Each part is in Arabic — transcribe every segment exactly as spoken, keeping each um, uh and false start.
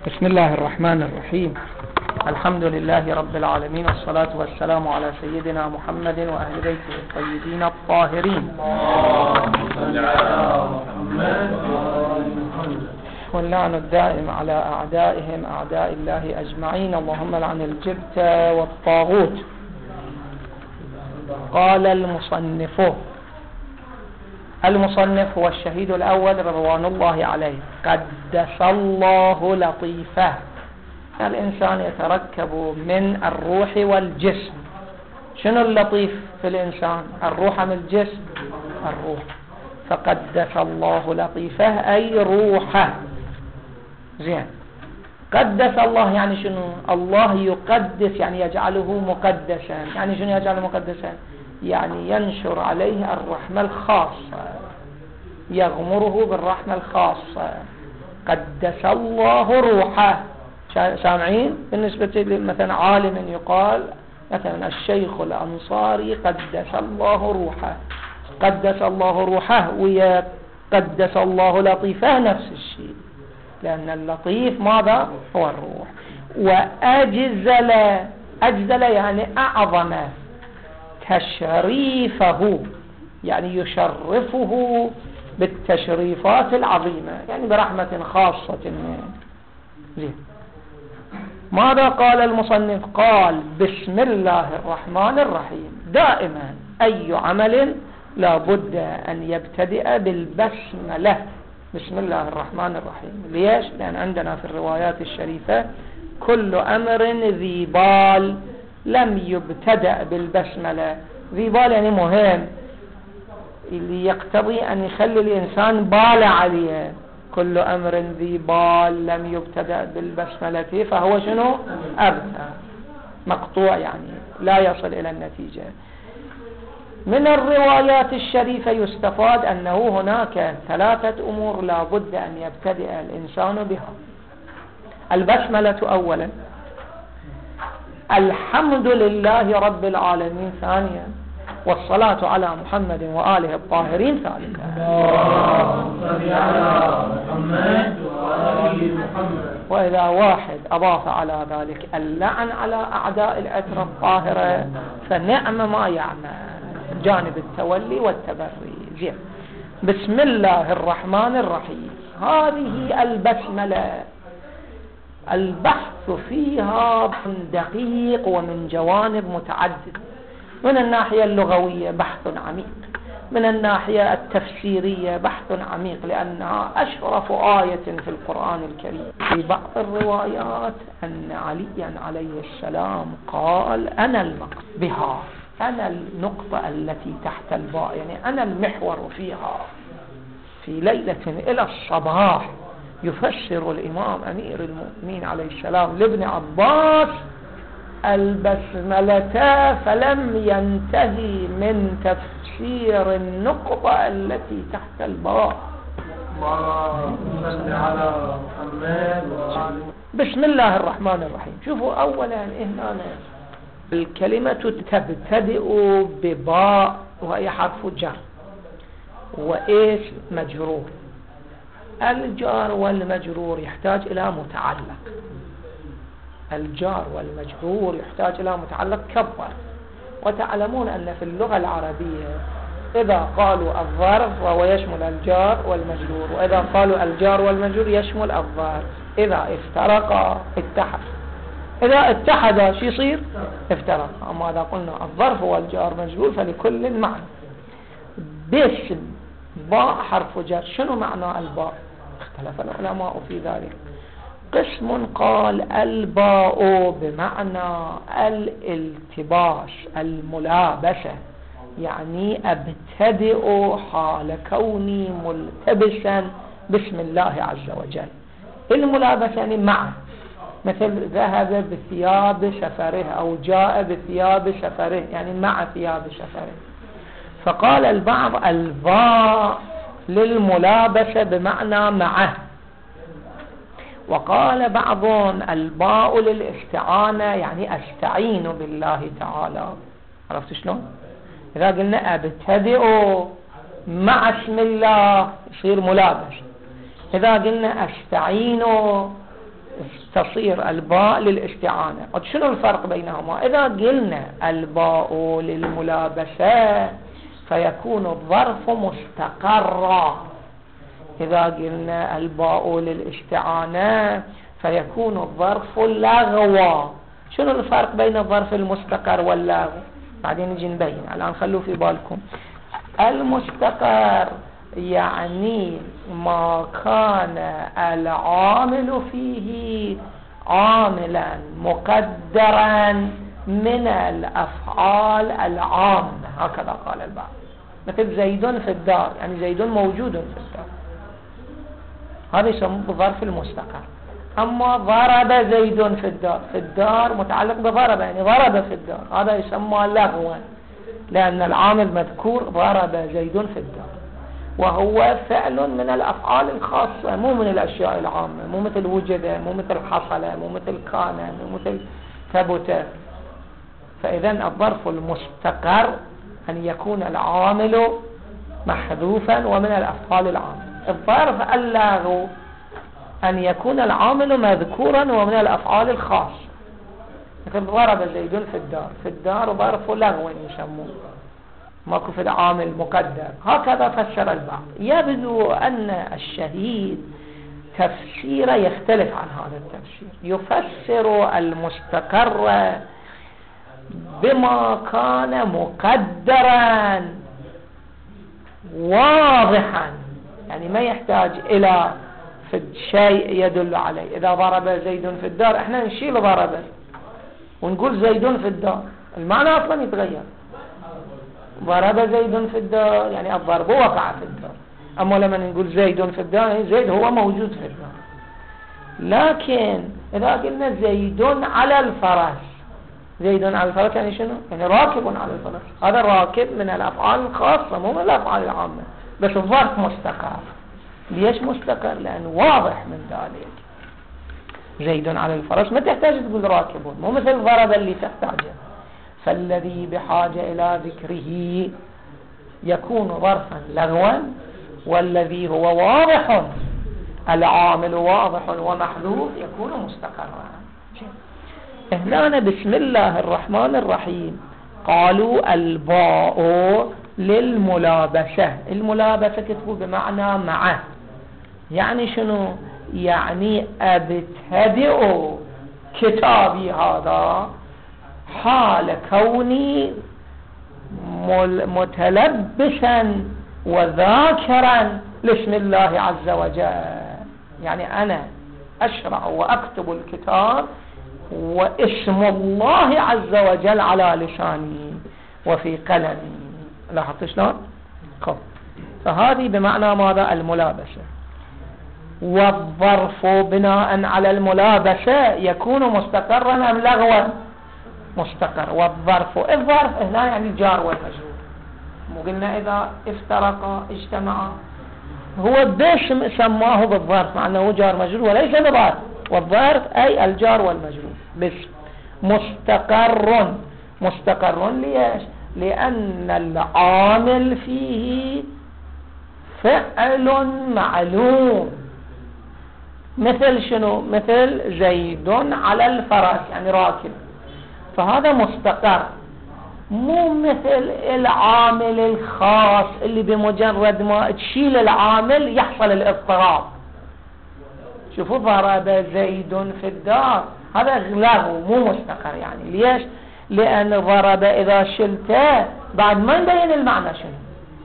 بسم الله الرحمن الرحيم. الحمد لله رب العالمين، والصلاة والسلام على سيدنا محمد وأهل بيته الطيبين الطاهرين، واللعن الدائم على أعدائهم أعداء الله أجمعين، اللهم لعن الجبت والطاغوت. قال المصنف المصنف هو الشهيد الأول رضوان الله عليه، قدس الله لطيفه. الإنسان يتركب من الروح والجسم. شنو اللطيف في الإنسان؟ الروح أم الجسم؟ الروح. فقدس الله لطيفه أي روحه. زين. قدس الله يعني شنو؟ الله يقدس يعني يجعله مقدسا. يعني شنو يجعله مقدسا؟ يعني ينشر عليه الرحمة الخاصة، يغمره بالرحمة الخاصة. قدس الله روحه. سامعين؟ بالنسبة مثلا عالم يقال مثلا الشيخ الأنصاري قدس الله روحه، قدس الله روحه، ويقدس الله لطيفه نفس الشيء، لأن اللطيف ماذا؟ هو الروح. وأجزل، أجزل يعني أعظم تشريفه، يعني يشرفه بالتشريفات العظيمة، يعني برحمة خاصة. زين. ماذا قال المصنف؟ قال بسم الله الرحمن الرحيم. دائما أي عمل لا بد أن يبتدئ بالبسملة، بسم الله الرحمن الرحيم. ليش؟ لأن عندنا في الروايات الشريفة كل أمر ذي بال لم يبتدأ بالبسملة. ذي بال يعني مهم، اللي يقتضي أن يخلي الإنسان بال عليه. كل أمر ذي بال لم يبتدأ بالبسملة فهو شنو؟ أبتر، مقطوع، يعني لا يصل إلى النتيجة. من الروايات الشريفة يستفاد أنه هناك ثلاثة أمور لا بد أن يبتدئ الإنسان بها. البسملة أولا، الحمد لله رب العالمين ثانيا، والصلاة على محمد وآله الطاهرين ثالثا. وإذا واحد أضاف على ذلك اللعن على أعداء العترة الطاهرة فنعم ما يعمل، جانب التولي والتبري. زين. بسم الله الرحمن الرحيم، هذه البسملة البحث فيها من دقيق ومن جوانب متعددة. من الناحية اللغوية بحث عميق، من الناحية التفسيرية بحث عميق، لأنها أشرف آية في القرآن الكريم. في بعض الروايات أن عليا عليه السلام قال أنا المقصود بها، أنا النقطة التي تحت الباء، يعني أنا المحور فيها. في ليلة إلى الصباح يفسر الإمام أمير المؤمنين عليه السلام لابن عباس البسملة، فلم ينتهي من تفسير النقطة التي تحت الباء. بسم الله الرحمن الرحيم. شوفوا أولا هنا الكلمة تبتدئ بباء وهي حرف جر وإيش مجرور. الجار والمجرور يحتاج إلى متعلق، الجار والمجرور يحتاج إلى متعلق كبر. وتعلمون أن في اللغة العربية إذا قالوا الظرف وهو يشمل الجار والمجرور، وإذا قالوا الجار والمجرور يشمل الظرف. إذا افترقا اتحد، إذا اتحدا شو يصير؟ افترقا. أما إذا قلنا الظرف والجار مجرور فلكل معنى. باسم باء حرف جر، شنو معنى الباء؟ اختلف العلماء في ذلك. قسم قال الباء بمعنى الالتباس، الملابسة، يعني أبتدئ حال كوني ملتبسا بسم الله عز وجل. الملابسة يعني معه، مثل ذهب بثياب سفره أو جاء بثياب سفره، يعني مع ثياب سفره. فقال البعض الباء للملابسة بمعنى معه، وقال بعضهم الباء للاستعانة، يعني أستعين بالله تعالى. عرفت شلون؟ إذا قلنا أبتدئ مع اسم الله يصير ملابس، إذا قلنا أستعين تصير الباء للاستعانة. شنو الفرق بينهما؟ إذا قلنا الباء للملابسة فيكون الظرف مستقرا، إذا قلنا الباء للاستعانة فيكون الظرف لغوا. شنو الفرق بين الظرف المستقر واللغو؟ بعدين نجي نبين، الآن خلوا في بالكم. المستقر يعني ما كان العامل فيه عاملا مقدرا من الأفعال العامة، هكذا قال البعض. مثل زيد في الدار، يعني زيد موجود في الدار، هذا يسمى بظرف المستقر. أما ضرب زيد في الدار، في الدار متعلق بضرب، يعني ضرب في الدار، هذا يسمى لغوا، لأن العامل مذكور ضرب زيد في الدار، وهو فعل من الأفعال الخاصة، مو من الأشياء العامة، مو مثل وجد، مو مثل حصل، مو مثل كان، مو مثل ثبت. فإذا الظرف المستقر أن يكون العامل محذوفا ومن الأفعال العامة. الظرف اللغو أن يكون العامل مذكورا ومن الأفعال الخاصة، مثل ضرب زيد في الدار، في الدار ظرف لغو يسموه، ماكو في العامل مقدر. هكذا فسر البعض. يبدو أن الشهيد تفسيره يختلف عن هذا التفسير، يفسر المستقر بما كان مقدرا واضحا، يعني ما يحتاج إلى شيء يدل عليه. إذا ضرب زيد في الدار احنا نشيل ضربه ونقول زيد في الدار، المعنى أصلا يتغير. ضرب زيد في الدار يعني الضرب وقع في الدار، أما لما نقول زيد في الدار يعني زيد هو موجود في الدار. لكن إذا قلنا زيد على الفرس، زيد على الفرس يعني شنو؟ يعني راكب على الفرس، هذا الراكب من الأفعال الخاصة مو من الأفعال العامة، بس الظرف مستقر. ليش مستقر؟ لأنه واضح من ذلك. زيد على الفرس ما تحتاج تقول راكب، مو مثل ضرب اللي تحتاجه. فالذي بحاجة إلى ذكره يكون ظرفا لغوا، والذي هو واضح العامل واضح ومحذوف يكون مستقرا. هنا بسم الله الرحمن الرحيم قالوا الباء للملابسة. الملابسة كتبوا بمعنى معه، يعني شنو؟ يعني أبتدئ كتابي هذا حال كوني متلبسا وذاكرا لاسم الله عز وجل، يعني أنا أشرع وأكتب الكتاب واسم الله عز وجل على لساني وفي قلمي. لاحظت شلون؟ فهذه بمعنى ماذا؟ الملابسة. والظرف بناء على الملابسة يكون مستقرا أم لغوا؟ مستقر. والظرف، الظرف هنا يعني الجار والمجرور، مو قلنا إذا افترقا اجتمعا، هو باسم سماه بالظرف مع أنه جار مجرور وليس بظرف، والظرف أي الجار والمجرور باسم. مستقر، مستقر ليش؟ لأن العامل فيه فعل معلوم، مثل شنو؟ مثل زيد على الفرس يعني راكب، فهذا مستقر، مو مثل العامل الخاص اللي بمجرد ما تشيل العامل يحصل الاضطراب. شوفوا ضرب زيد في الدار، هذا لغو مو مستقر. يعني ليش؟ لأن ضرب إذا شلته بعد ما نبين المعنى شنو.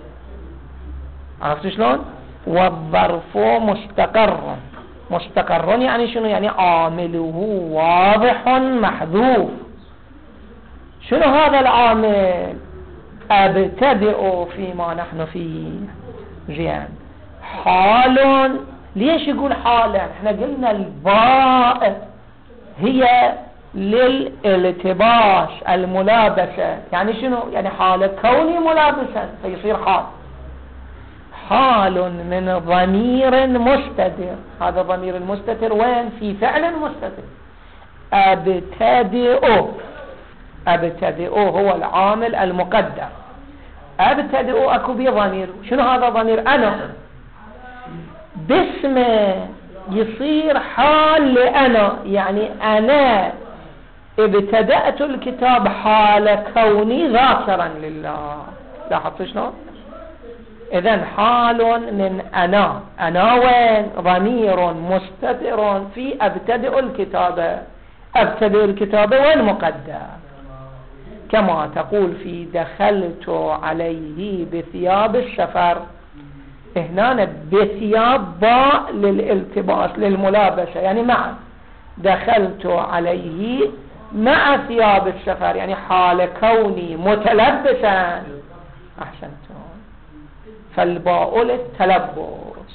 عرفت شلون؟ والظرف مستقر، مستقر يعني شنو؟ يعني عامله واضح محذوف. شنو هذا العامل؟ أبتدئ فيما نحن فيه. زين، حال. ليش يقول حالا؟ احنا قلنا الباء هي للالتباس الملابسة، يعني شنو؟ يعني حال كوني ملابسا فيصير حال. حال من ضمير مستتر، هذا ضمير المستتر وين؟ في فعل مستتر. أبتدئ، أبتدئ هو العامل المقدر. أبتدئ أكو بي ضمير، شنو هذا ضمير؟ أنا باسم يصير حال لأنا، يعني أنا ابتدأت الكتاب حال كوني ذاكرا لله. لاحظت شلون؟ إذن حال من أنا، أنا وين؟ ضمير مستتر في أبتدئ الكتابة. أبتدئ الكتابة وين؟ مقدر، كما تقول في دخلت عليه بثياب السفر. هنا بثياب باء للالتباس للملابسة، يعني مع دخلت عليه مع ثياب السفر، يعني حال كوني متلبسا. أحسنتم. فالباء للتلبس،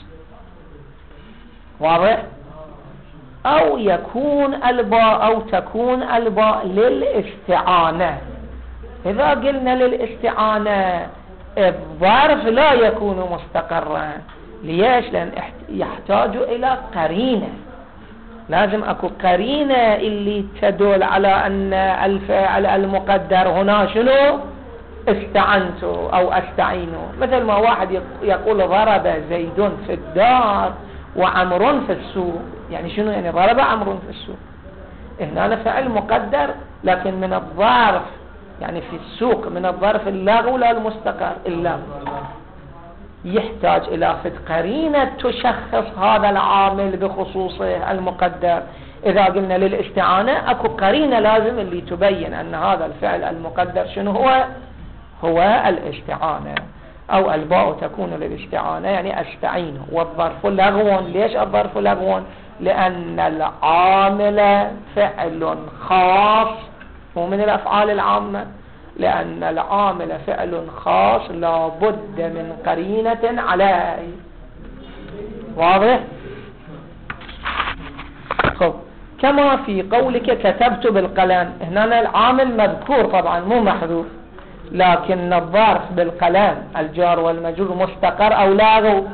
واضح؟ أو يكون الباء أو تكون الباء للاستعانة. إذا قلنا للاستعانة الظرف لا يكون مستقرا. ليش؟ لأن يحتاج إلى قرينة، لازم أكو قرينة اللي تدل على أن الفعل المقدر هنا شنو؟ استعنت أو أستعين. مثل ما واحد يقول ضرب زيد في الدار وعمر في السوق، يعني شنو؟ يعني ضرب عمر في السوق. هنا فعل مقدر لكن من الظرف، يعني في السوق من الظرف اللغو لا المستقر اللغو. يحتاج إلى فد قرينة تشخص هذا العامل بخصوصه المقدر. إذا قلنا للاستعانة أكو قرينة لازم اللي تبين أن هذا الفعل المقدر شنو هو؟ هو الاستعانة. أو الباء تكون للاستعانة يعني أستعين. والظرف لغو. ليش الظرف لغو؟ لأن العامل فعل خاص مو من الأفعال العامة، لأن العامل فعل خاص لا بد من قرينة عليه. واضح؟ خب، كما في قولك كتبت بالقلم، هنا العامل مذكور طبعا مو محذوف، لكن الظرف بالقلم الجار والمجرور مستقر أو لاغو؟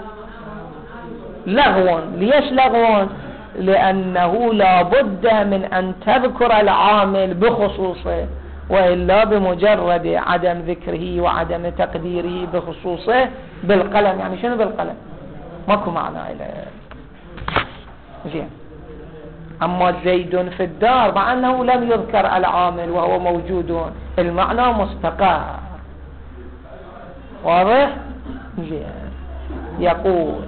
لغو. ليش لغو؟ لأنه لا بد من أن تذكر العامل بخصوصه، وإلا بمجرد عدم ذكره وعدم تقديره بخصوصه بالقلم. يعني شنو بالقلم؟ ماكو معنى إليه. زين. أما زيد في الدار مع أنه لم يذكر العامل وهو موجود، المعنى مستقر. واضح؟ زين. يقول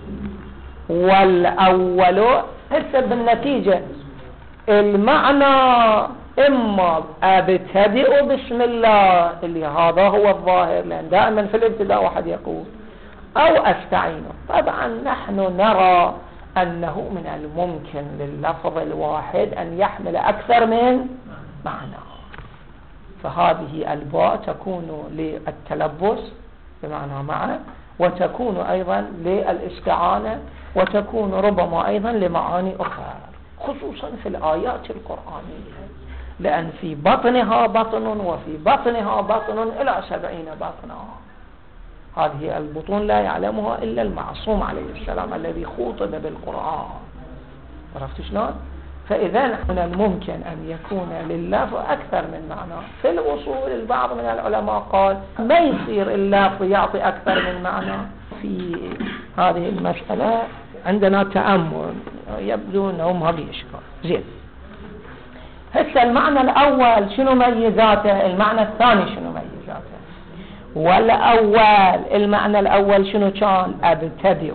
والأول هسه بالنتيجة المعنى إما أبتدئ بسم الله اللي هذا هو الظاهر، لأن دائما في الابتداء واحد يقول، أو أستعين. طبعا نحن نرى أنه من الممكن لللفظ الواحد أن يحمل أكثر من معنى، فهذه الباء تكون للتلبس بمعنى معنى، وتكون أيضا للاستعانة، وتكون ربما أيضا لمعاني أخرى، خصوصا في الآيات القرآنية، لأن في بطنها بطن وفي بطنها بطن إلى سبعين بطنا. هذه البطون لا يعلمها إلا المعصوم عليه السلام الذي خوطب بالقرآن. عرفت شلون؟ فإذا من الممكن أن يكون لللفظ أكثر من معنى. في الوصول البعض من العلماء قال ما يصير اللفظ يعطي أكثر من معنى. في هذه المسألة عندنا تأمل، يبدو أنه ما بيشكر. زين. هسه المعنى الأول شنو ميزاته؟ المعنى الثاني شنو ميزاته؟ والأول المعنى الأول شنو كان؟ أبتدئ،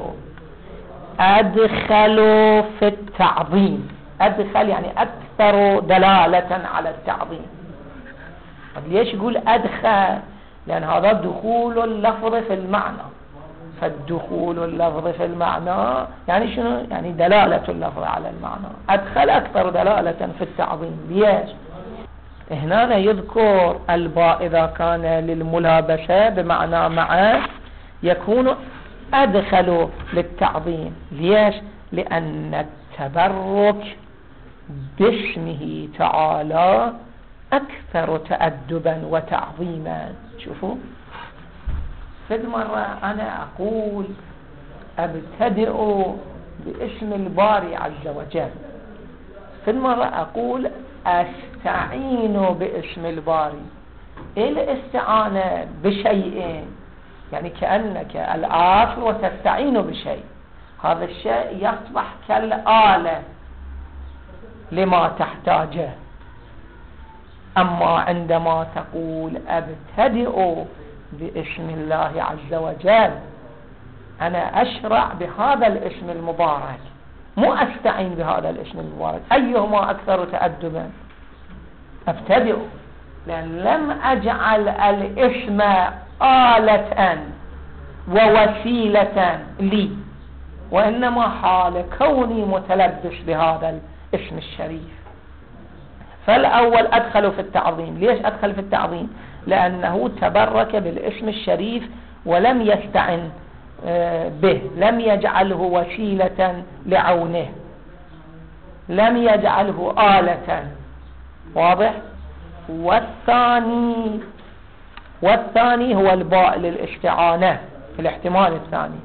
أدخل في التعظيم. أدخل يعني أكثر دلالة على التعظيم. طب ليش يقول أدخل؟ لأن هذا دخول اللفظ في المعنى، فالدخول اللفظ في المعنى يعني شنو؟ يعني دلالة اللفظ على المعنى. أدخل أكثر دلالة في التعظيم. ليش؟ هنا يذكر الباء إذا كان للملابسة بمعنى معه يكون أدخل للتعظيم. ليش؟ لأن التبرك باسمه تعالى أكثر تأدبا وتعظيما. شوفوا، في المرة أنا أقول أبتدئ باسم الباري عز وجل، في المرة أقول أستعين باسم الباري. إيه الاستعانة؟ بشيئين، يعني كأنك الآخر وتستعين بشيء. هذا الشيء يصبح كالآلة لما تحتاجه. أما عندما تقول أبتدئ باسم الله عز وجل، أنا أشرع بهذا الاسم المبارك، مو أستعين بهذا الاسم المبارك. أيهما أكثر تأدبا؟ أبتدئ، لأن لم أجعل الاسم آلة ووسيلة لي، وإنما حال كوني متلبس بهذا الاسم الشريف. فالأول أدخل في التعظيم. ليش أدخل في التعظيم؟ لأنه تبرك بالاسم الشريف ولم يستعن به، لم يجعله وسيلة لعونه، لم يجعله آلة. واضح؟ والثاني والثاني هو الباء للاستعانة، الاحتمال الثاني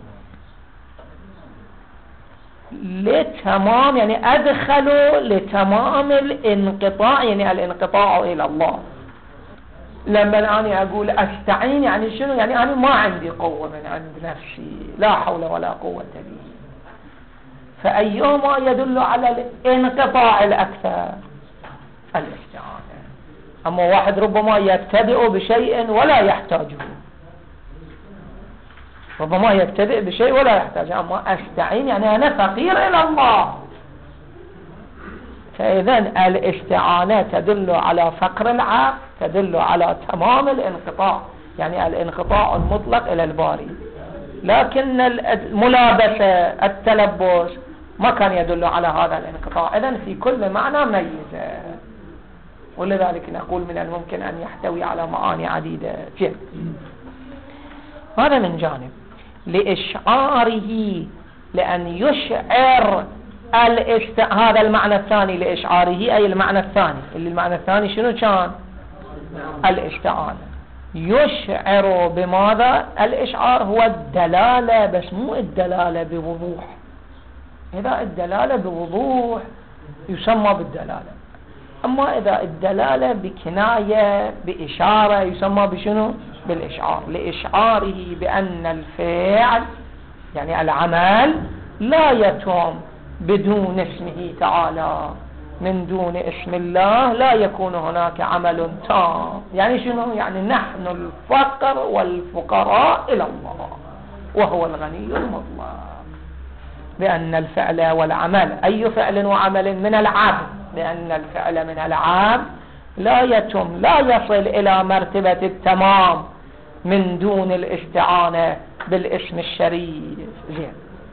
لتمام، يعني أدخل لتمام الانقطاع، يعني الانقطاع إلى الله. لما أنا أقول أستعين يعني شنو؟ يعني أنا ما عندي قوة من عند نفسي، لا حول ولا قوة لي. فأيهما يدل على الانقطاع الأكثر؟ الاستعانة. أما واحد ربما يبتدئ بشيء ولا يحتاجه، ربما يبتدئ بشيء ولا يحتاج. أما أستعين يعني أنا فقير إلى الله. فإذن الاستعانة تدل على فقر العبد، تدل على تمام الانقطاع، يعني الانقطاع المطلق إلى الباري. لكن الملابسة، التلبس ما كان يدل على هذا الانقطاع. إذن في كل معنى ميزة، ولذلك نقول من الممكن أن يحتوي على معاني عديدة. جيد. هذا من جانب. لإشعاره، لأن يشعر الاست... هذا المعنى الثاني لإشعاره، أي المعنى الثاني، اللي المعنى الثاني شنو كان؟ الاستعانة. يشعر بماذا؟ الإشعار هو الدلالة، بس مو الدلالة بوضوح. إذا الدلالة بوضوح يسمى بالدلالة، أما إذا الدلالة بكناية بإشارة يسمى بشنو؟ بالإشعار. لإشعاره بأن الفعل يعني العمل لا يتم بدون اسمه تعالى، من دون اسم الله لا يكون هناك عمل تام. يعني شنو؟ يعني نحن الفقر والفقراء إلى الله وهو الغني المطلق. بأن الفعل والعمل، أي فعل وعمل من العبد، لأن الفعل من العبد لا يتم، لا يصل إلى مرتبة التمام من دون الاستعانة بالاسم الشريف. زين.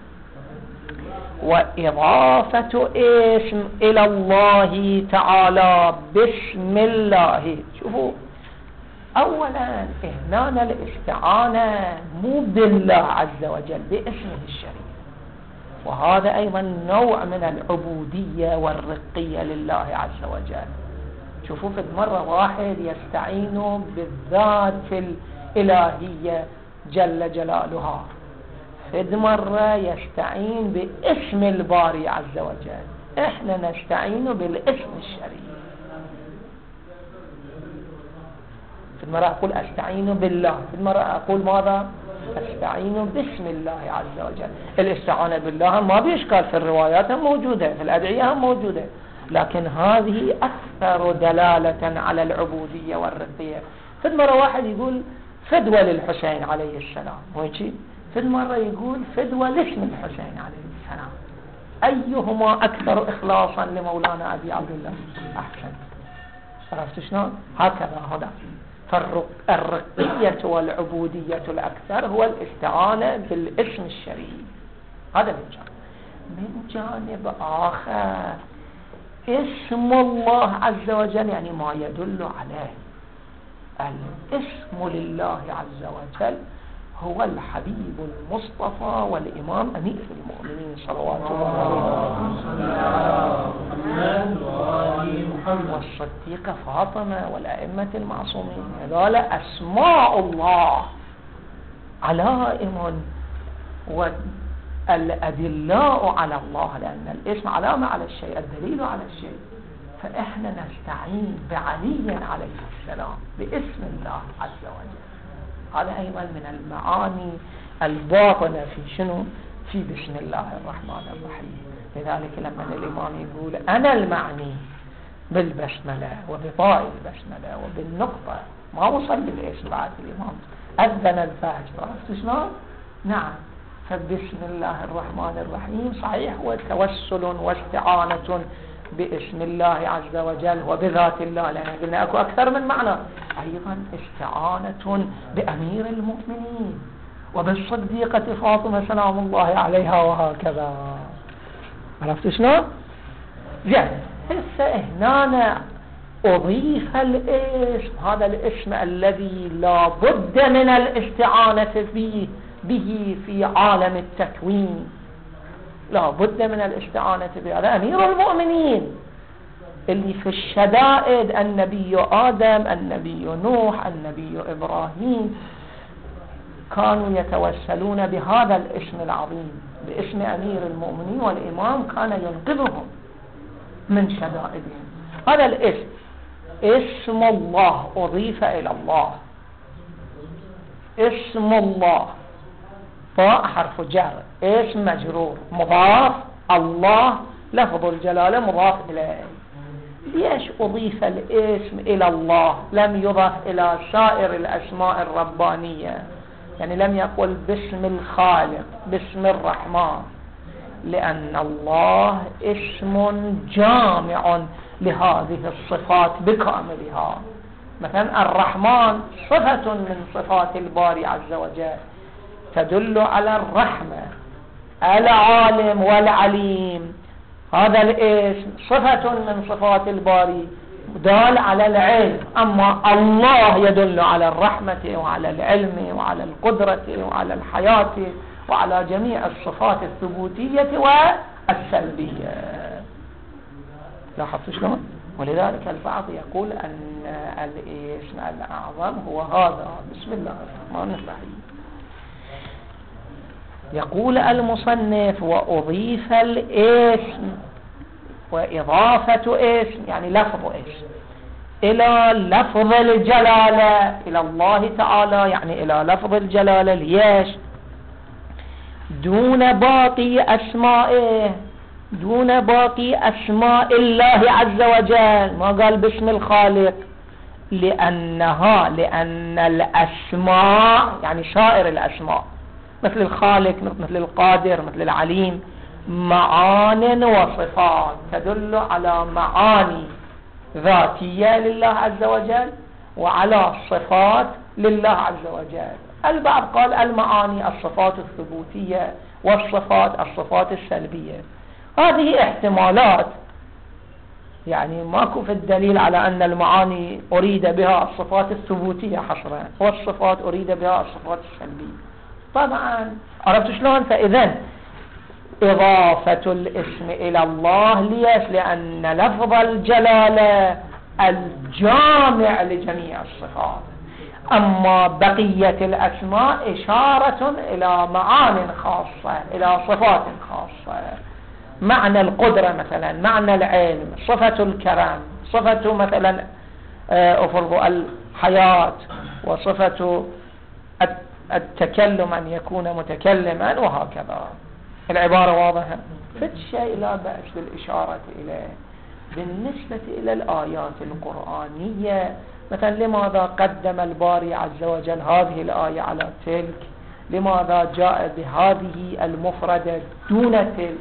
وإضافة اسم إلى الله تعالى باسم الله. شوفوا، أولا هنا الاستعانة مو بالله عز وجل، باسمه الشريف، وهذا أيضا نوع من العبودية والرقية لله عز وجل. شوفوا، في مرة واحد يستعين بالذات الإلهية جل جلالها، في مرة يستعين باسم الباري عز وجل. احنا نستعين بالاسم الشريف. في مرة أقول أستعين بالله، في مرة أقول ماذا؟ أستعين باسم الله عز وجل. الاستعانة بالله ما بإشكال، في الروايات موجودة، في الأدعية موجودة، لكن هذه أكثر دلالة على العبودية والرقية. في مرة واحد يقول فدوى للحسين عليه السلام، ويجي في مرة يقول فدوى لاسم الحسين عليه السلام. أيهما أكثر إخلاصا لمولانا أبي عبد الله؟ أحسن. عرفت شلون؟ هكذا هذا. فالرقية والعبودية الأكثر هو الاستعانة بالاسم الشريف. هذا من جانب. من جانب آخر اسم الله عز وجل يعني ما يدل عليه. الاسم لله عز وجل هو الحبيب المصطفى والإمام أمير المؤمنين صلوات الله عليه والصديقة فاطمة والأئمة المعصومين. هذول أسماء الله علائم والأدلاء على الله، لأن الاسم علامة على الشيء، الدليل على الشيء. فإحنا نستعين بعلي عليه السلام باسم الله عز وجل. هذا أيضا من المعاني الباطنة في شنو؟ في بسم الله الرحمن الرحيم. لذلك لما الإمام يقول أنا المعني بالبسملة وبطاء البسملة وبالنقطة، ما وصل بالاسم بعد الإمام أذن الفجر، عرفت شلون؟ نعم. فبسم الله الرحمن الرحيم صحيح هو توسل واستعانة باسم الله عز وجل وبذات الله، لأن قلنا أكو أكثر من معنى، أيضا استعانة بأمير المؤمنين وبالصديقة فاطمة سلام الله عليها وهكذا. عرفت شلون؟ زين. هسه هنا أضيف الاسم، هذا الاسم الذي لا بد من الاستعانة فيه به في عالم التكوين، لا بد من الاستعانة به. هذا أمير المؤمنين اللي في الشدائد، النبي آدم، النبي نوح، النبي إبراهيم، كانوا يتوسلون بهذا الاسم العظيم، باسم أمير المؤمنين، والإمام كان ينقذهم من شدائدهم. هذا الاسم اسم الله أضيف إلى الله، اسم الله فاء حرف جر، اسم مجرور، مضاف، الله لفظ الجلالة مضاف إليه. ليش أضيف الاسم إلى الله لم يضاف إلى سائر الأسماء الربانية؟ يعني لم يقل باسم الخالق، باسم الرحمن، لأن الله اسم جامع لهذه الصفات بكاملها. مثلا الرحمن صفة من صفات الباري عز وجل تدل على الرحمة. العالم والعليم، هذا الاسم صفة من صفات الباري دال على العلم، أما الله يدل على الرحمة وعلى العلم وعلى القدرة وعلى الحياة وعلى جميع الصفات الثبوتية والسلبية. لاحظت شلون؟ ولذلك البعض يقول أن الاسم الأعظم هو هذا، بسم الله الرحمن الرحيم. يقول المصنف وأضيف الاسم، وإضافة اسم يعني لفظ اسم إلى لفظ الجلالة إلى الله تعالى، يعني إلى لفظ الجلالة، ليش؟ دون باقي أسمائه، دون باقي أسماء الله عز وجل. ما قال باسم الخالق؟ لأنها لأن الأسماء يعني سائر الأسماء مثل الخالق، مثل القادر، مثل العليم، معان وصفات تدل على معاني ذاتية لله عز وجل وعلى صفات لله عز وجل. البعض قال المعاني الصفات الثبوتية والصفات الصفات السلبية. هذه احتمالات، يعني ماكو في الدليل على أن المعاني أريد بها الصفات الثبوتية حصرا والصفات أريد بها الصفات السلبية. طبعا عرفت شلون؟ فإذن إضافة الاسم إلى الله ليش؟ لأن لفظ الجلالة الجامع لجميع الصفات، أما بقية الأسماء إشارة إلى معان خاصة، إلى صفات خاصة. معنى القدرة مثلا، معنى العلم، صفة الكرم، صفة مثلا أفرض الحياة، وصفة التكلم أن يكون متكلما، وهكذا. العبارة واضحة؟ فالشيء لا بأس بالإشارة إليه. بالنسبة إلى الآيات القرآنية مثلا، لماذا قدم الباري عز وجل هذه الآية على تلك؟ لماذا جاء بهذه المفردة دون تلك؟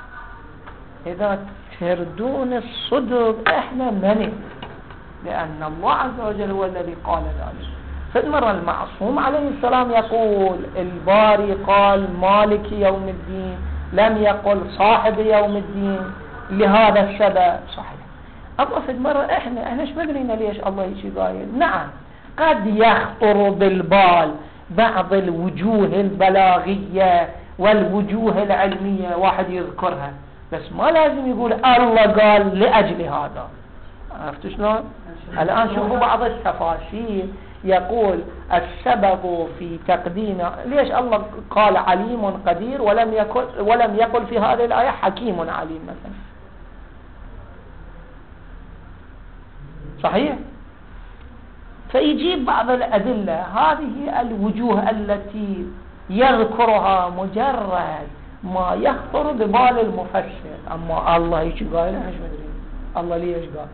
إذا تردون الصدق احنا منه، لأن الله عز وجل هو الذي قال ذلك. فالمرة المعصوم عليه السلام يقول الباري قال مالك يوم الدين، لم يقل صاحب يوم الدين، لهذا السبب صحيح. أما في المرة احنا احنا ايش مدرينا ليش الله يشي قايل. نعم قد يخطر بالبال بعض الوجوه البلاغية والوجوه العلمية واحد يذكرها، بس ما لازم يقول الله قال لأجل هذا. عرفت شلون؟ الآن شوفوا بعض التفاسير يقول السبب في تقديم، ليش الله قال عليم قدير ولم يقل ولم يقل في هذه الآية حكيم عليم مثلا؟ صحيح. فيجيب بعض الأدلة، هذه الوجوه التي يذكرها مجرد ما يخطر ببال المفسر. أما الله هيك قايله مش مدري الله ليش قال.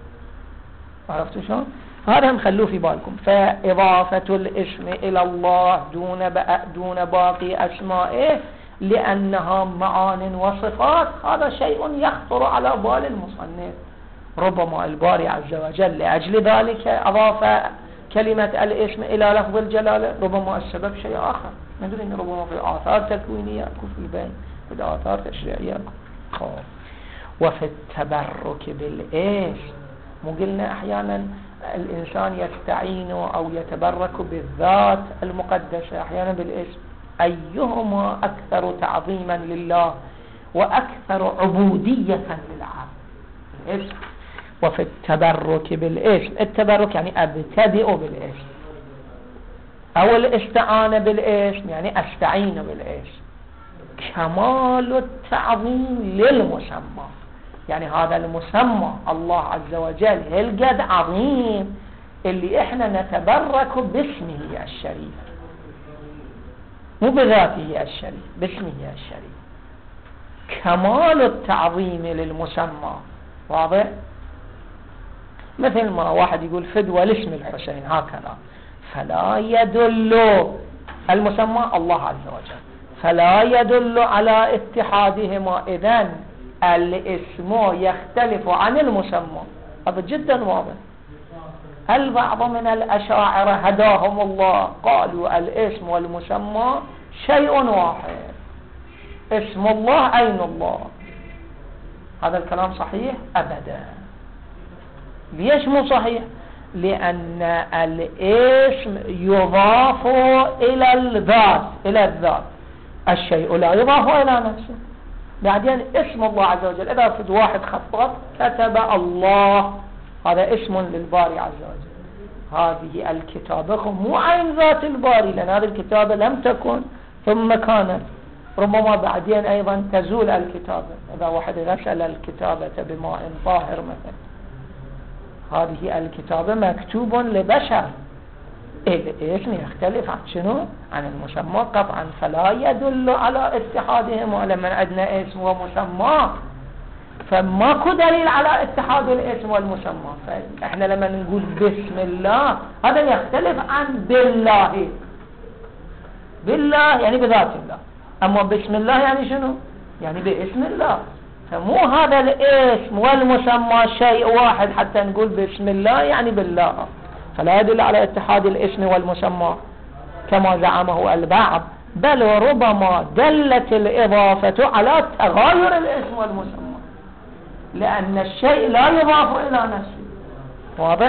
عرفتوا شلون؟ هذا نخلوه في بالكم. فإضافة الاسم إلى الله دون دون باقي أسمائه لأنها معان وصفات، هذا شيء يخطر على بال المصنف. ربما الباري عز وجل لأجل ذلك أضاف كلمة الاسم إلى لفظ الجلالة، ربما السبب شيء آخر ندري إن ربما في آثار تكوينية أكو في بين في آثار تشريعية أكو. وفي التبرك بالاسم، مو قلنا أحيانا الإنسان يستعين أو يتبرك بالذات المقدسة أحيانا بالاسم، أيهما أكثر تعظيما لله وأكثر عبودية للعبد؟ الاسم. وفي التبرك بالاسم، التبرك يعني أبتدئ بالاسم، أو الاستعانة بالاسم يعني أستعين بالاسم. كمال التعظيم للمسمى، يعني هذا المسمى الله عز وجل هالقد عظيم اللي احنا نتبرك باسمه الشريف، مو بذاته الشريف، باسمه الشريف. كمال التعظيم للمسمى واضح. مثل ما واحد يقول فدوى لاسم الحسين هكذا، فلا يدل المسمى الله عز وجل، فلا يدل على اتحادهما. إذن الاسم يختلف عن المسمى، هذا جدا واضح. البعض من الأشاعرة هداهم الله قالوا الاسم والمسمى شيء واحد، اسم الله عين الله. هذا الكلام صحيح؟ أبدا. ليش مو صحيح؟ لأن الاسم يضاف إلى الذات، إلى الذات، الشيء لا يضاف إلى نفسه. بعدين اسم الله عز وجل إذا فد واحد خطط كتب الله، هذا اسم للباري عز وجل. هذه الكتابة مو عين ذات الباري، لأن هذه الكتابة لم تكن ثم كانت، ربما بعدين أيضا تزول الكتابة إذا واحد غسل الكتابة بماء طاهر مثلا. هذه الكتابة مكتوب لبشر، الاسم يختلف عن شنو؟ عن المسمى قطعا. فلا يدل على اتحادهما. لما عندنا اسم ومسمى فماكو دليل على اتحاد الاسم والمسمى. فاحنا لما نقول بسم الله هذا يختلف عن بالله. بالله يعني بذات الله، اما بسم الله يعني شنو؟ يعني باسم الله. فمو هذا الاسم والمسمى شيء واحد حتى نقول بسم الله يعني بالله. فلا يدل على اتحاد الاسم والمسمى كما زعمه البعض، بل ربما دلت الإضافة على تغاير الاسم والمسمى، لأن الشيء لا يضاف إلى نفسه. واضح؟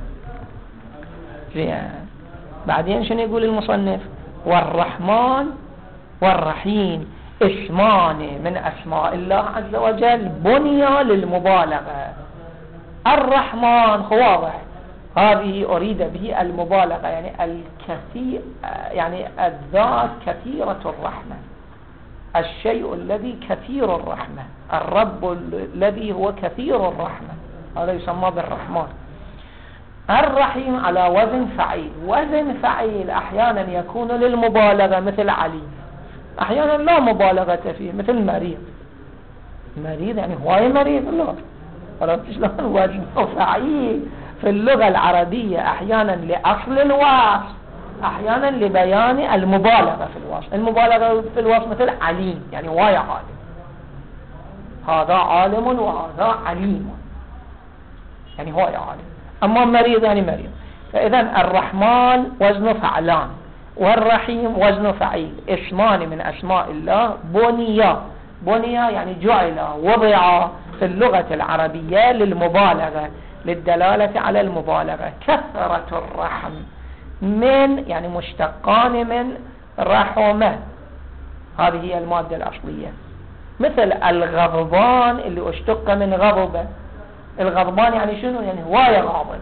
زين. بعدين شنو يقول المصنف؟ والرحمن والرحيم اسمان من أسماء الله عز وجل بني للمبالغة. الرحمن واضح، هذه أريد به المبالغة، يعني الكثير، يعني الذات كثيرة الرحمة، الشيء الذي كثير الرحمة، الرب الذي هو كثير الرحمة، هذا يسمى بالرحمن. الرحيم على وزن فعيل. وزن فعيل أحيانا يكون للمبالغة مثل عليم، أحيانا لا مبالغة فيه مثل مريض. مريض يعني هواي مريض، لا عرفت شلون؟ وزن فعيل في اللغة العربية أحيانا لأصل الوصف، أحيانا لبيان المبالغة في الوصف. المبالغة في الوصف مثل عليم يعني واي عالم، هذا عالم وهذا عليم يعني هواي عالم. أما مريض يعني مريض. فإذا الرحمن وزن فعلان والرحيم وزن فعيل، اسمان من أسماء الله بنيا. بنيا يعني جعل، وضع في اللغة العربية للمبالغة، للدلالة على المبالغة. كثرة الرحم من يعني مشتقان من رحمة، هذه هي المادة الأصلية. مثل الغضبان اللي اشتق من غضبة، الغضبان يعني شنو؟ يعني هواية غاضب.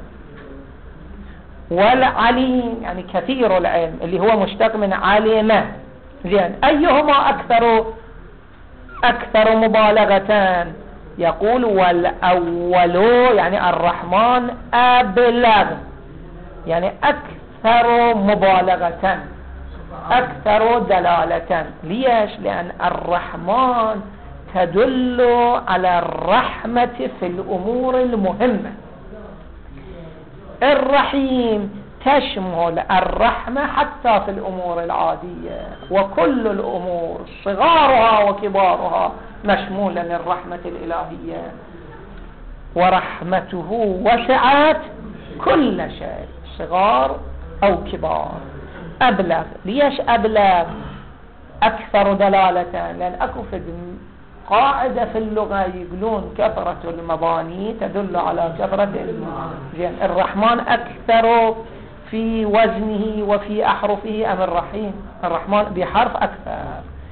والعليم يعني كثير العلم اللي هو مشتق من علمة. زين، أيهما أكثر أكثر مبالغة؟ يقول والأول يعني الرحمن أبلغ، يعني أكثر مبالغة. أكثر دلالة. ليش؟ لأن الرحمن تدل على الرحمة في الأمور المهمة. الرحيم تشمل الرحمة حتى في الأمور العادية، وكل الأمور صغارها وكبارها مشمولة للرحمة الإلهية. ورحمته وسعت كل شيء صغار أو كبار. أبلغ. ليش أبلغ؟ أكثر دلالة، لأن أكو في قاعدة في اللغة يقولون كثرة المباني تدل على كثرة المعاني. الرحمن أكثر في وزنه وفي أحرفه أم الرحيم؟ الرحمن بحرف أكثر،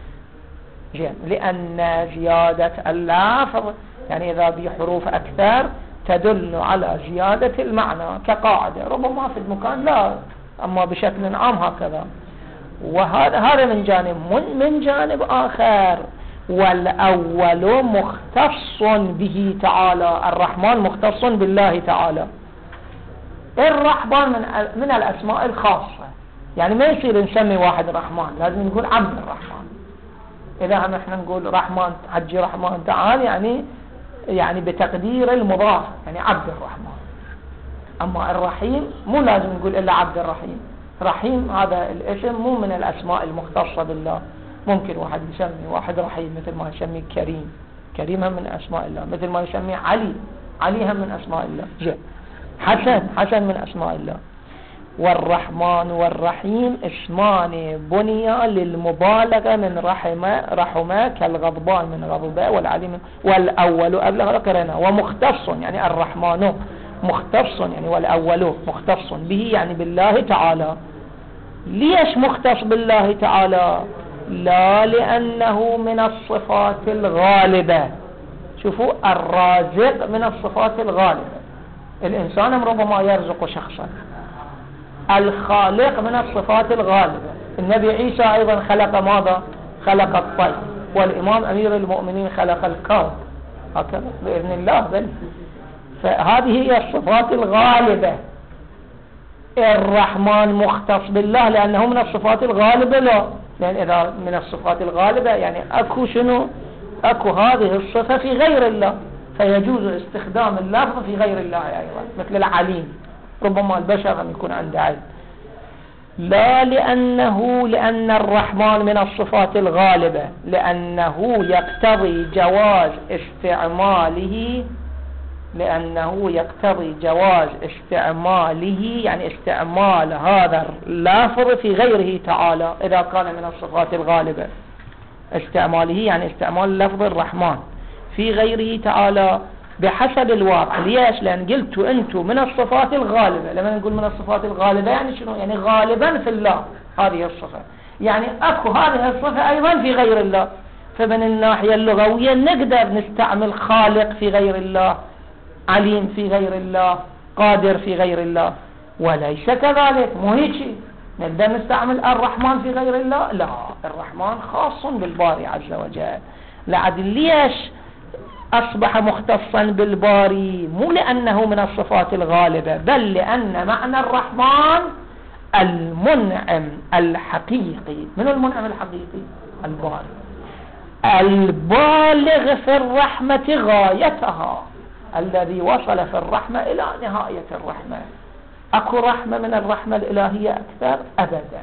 لأن زيادة اللفظ يعني إذا بحروف أكثر تدل على زيادة المعنى كقاعدة، ربما في المكان لا، أما بشكل عام هكذا. وهذا هذا من جانب. من, من جانب آخر، والأول مختص به تعالى، الرحمن مختص بالله تعالى. الرحمن من, من الأسماء الخاصة، يعني ما يصير نسمي واحد رحمن، لازم نقول عبد الرحمن. إذا هم احنا نقول رحمن حجي رحمن تعال، يعني يعني بتقدير المضاف، يعني عبد الرحمن. أما الرحيم مو لازم نقول إلا عبد الرحيم. رحيم هذا الاسم مو من الأسماء المختصة بالله. ممكن واحد يسمي واحد رحيم مثل ما يسمي كريم، كريم هم من أسماء الله، مثل ما يسمي علي، علي هم من أسماء الله. جاء حسن، حسن من أسماء الله. والرحمن والرحيم اسمان بنيا للمبالغة من رحمة، رحمة كالغضبان من غضباء، والعليم والأول أبلغ قرنا. ومختص يعني الرحمن مختص يعني والأول مختص به يعني بالله تعالى. ليش مختص بالله تعالى؟ لا لأنه من الصفات الغالبة. شوفوا، الرازق من الصفات الغالبة، الإنسان ربما يرزق شخصا. الخالق من الصفات الغالبة، النبي عيسى أيضا خلق ماذا؟ خلق الطير، والإمام أمير المؤمنين خلق الكون، هكذا بإذن الله. بل فهذه هي الصفات الغالبة. الرحمن مختص بالله لأنه من الصفات الغالبة، لا، لأن إذا من الصفات الغالبة يعني أكو شنو؟ أكو هذه الصفة في غير الله، فيجوز استخدام اللفظ في غير الله أيضا، مثل العليم، ربما البشر أن يكون عنده علم. لا لأنه لأن الرحمن من الصفات الغالبة، لأنه يقتضي جواز استعماله، لأنه يقتضي جواز استعماله يعني استعمال هذا اللفظ في غيره تعالى إذا كان من الصفات الغالبة. استعماله يعني استعمال لفظ الرحمن في غيره تعالى بحسب الواقع. ليش؟ لأن قلتوا أنتم من الصفات الغالبة. لما نقول من الصفات الغالبة يعني شنو؟ يعني غالبا في الله هذه الصفة، يعني أكو هذه الصفة أيضا في غير الله. فمن الناحية اللغوية نقدر نستعمل خالق في غير الله، عليم في غير الله، قادر في غير الله. وليس كذلك، مو هيك نقدر نستعمل الرحمن في غير الله؟ لا، الرحمن خاص بالباري عز وجل. لعد ليش أصبح مختصا بالباري؟ مو لأنه من الصفات الغالبة، بل لأن معنى الرحمن المنعم الحقيقي. من المنعم الحقيقي؟ الباري، البالغ في الرحمة غايتها، الذي وصل في الرحمة إلى نهاية الرحمة. أكو رحمة من الرحمة الإلهية أكثر؟ أبدا.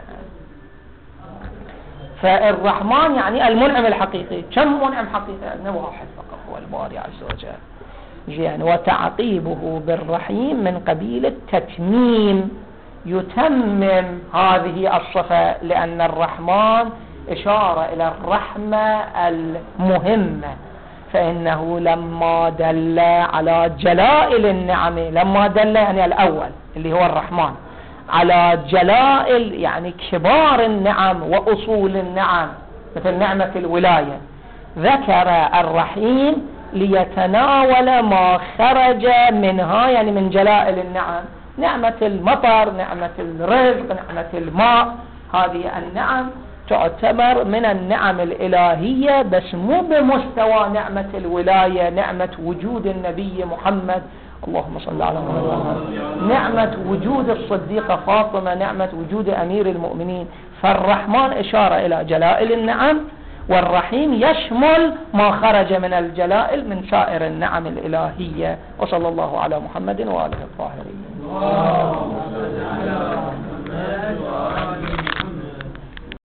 فالرحمن يعني المنعم الحقيقي. كم منعم حقيقي؟ أنه واحد فقط هو الباري عز وجل. يعني وتعقيبه بالرحيم من قبيل التتميم، يتمم هذه الصفة، لأن الرحمن إشارة إلى الرحمة المهمة. فإنه لما دل على جلائل النعم، لما دل يعني الأول اللي هو الرحمن على جلائل يعني كبار النعم وأصول النعم مثل نعمة الولاية، ذكر الرحيم ليتناول ما خرج منها يعني من جلائل النعم، نعمة المطر، نعمة الرزق، نعمة الماء. هذه النعم تعتبر من النعم الإلهية، بس مو بمستوى نعمة الولاية، نعمة وجود النبي محمد، اللهم صل على محمد، نعمة وجود الصديقة فاطمة، نعمة وجود أمير المؤمنين. فالرحمن إشارة إلى جلائل النعم، والرحيم يشمل ما خرج من الجلائل من سائر النعم الإلهية. وصلى الله على محمد وآله الطاهرين.